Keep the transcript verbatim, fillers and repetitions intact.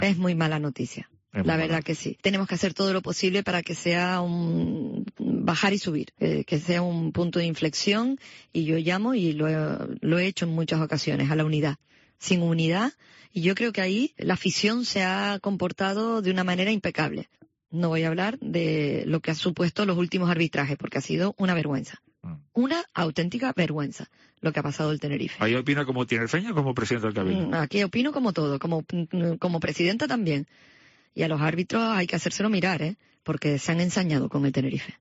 Es muy mala noticia. Es La muy verdad mala. que sí. Tenemos que hacer todo lo posible para que sea un bajar y subir, eh, que sea un punto de inflexión, y yo llamo, y lo he, lo he hecho en muchas ocasiones, a la unidad. Sin unidad, y yo creo que ahí la afición se ha comportado de una manera impecable. No voy a hablar de lo que ha supuesto los últimos arbitrajes, porque ha sido una vergüenza. Mm. Una auténtica vergüenza lo que ha pasado el Tenerife. Ahí opina como tinerfeño o como presidente del Cabildo. Mm, Aquí opino como todo, como, como presidenta también. Y a los árbitros hay que hacérselo mirar, ¿eh? Porque se han ensañado con el Tenerife.